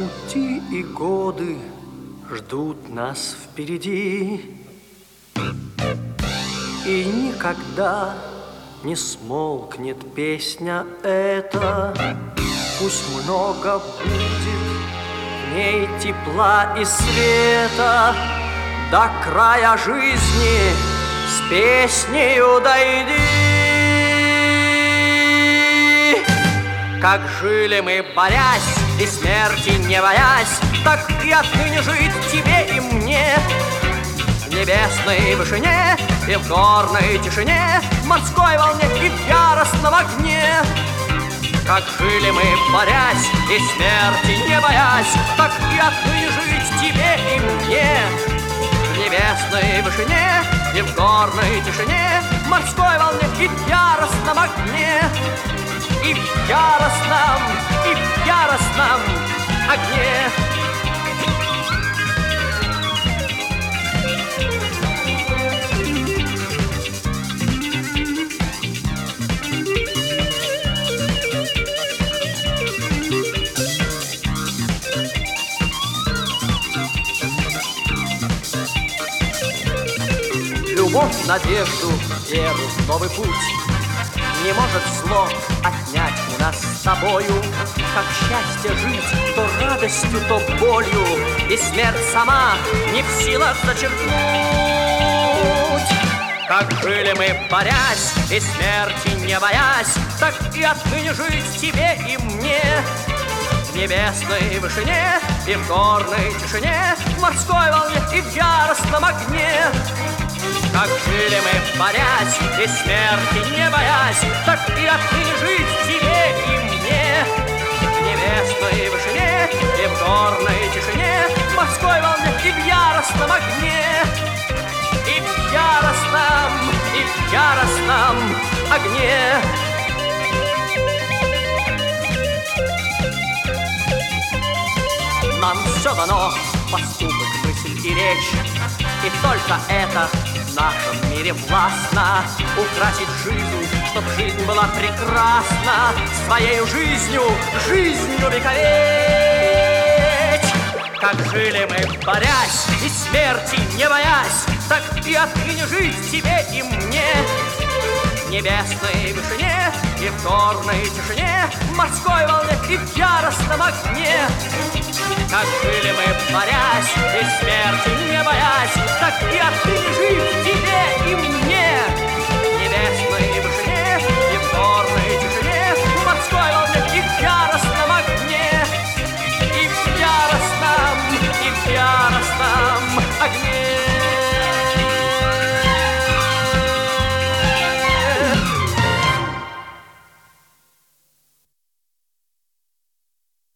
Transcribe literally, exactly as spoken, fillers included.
Пути и годы ждут нас впереди, и никогда не смолкнет песня эта. Пусть много будет в ней тепла и света, до края жизни с песнею дойди. Как жили мы, борясь и смерти не боясь, так и отныне жить тебе и мне. В небесной вышине и в горной тишине, в морской волне и в яростном огне. Как жили мы, борясь и смерти не боясь, так и отныне жить тебе и мне. В небесной вышине и в горной тишине, в морской волне и в яростном огне. И в яростном, и в яростном огне. Любовь, надежду, веру, новый путь не может зло отнять у нас с тобою. Как счастье жить то радостью, то болью, и смерть сама не в силах зачеркнуть. Как жили мы, борясь и смерти не боясь, так и отныне жить тебе и мне. В небесной вышине и в горной тишине, в морской волне и в яростном огне. Как жили мы, борясь и смерти не боясь, так и отныне жить тебе и мне. В небесной вышине и в горной тишине, в морской волне и в яростном огне. И в яростном, и в яростном огне. Нам все дано, поступок, мысль и речь, и только это в нашем мире властно. Украсить жизнь, чтоб жизнь была прекрасна, своей жизнью, жизнью вековечь. Как жили мы, борясь и смерти не боясь, так и отныне жить тебе и мне. В небесной вышине и в горной тишине, в морской волне и в яростном огне. Как жили мы, борясь и смерти не боясь, так и отныне жить тебе и мне.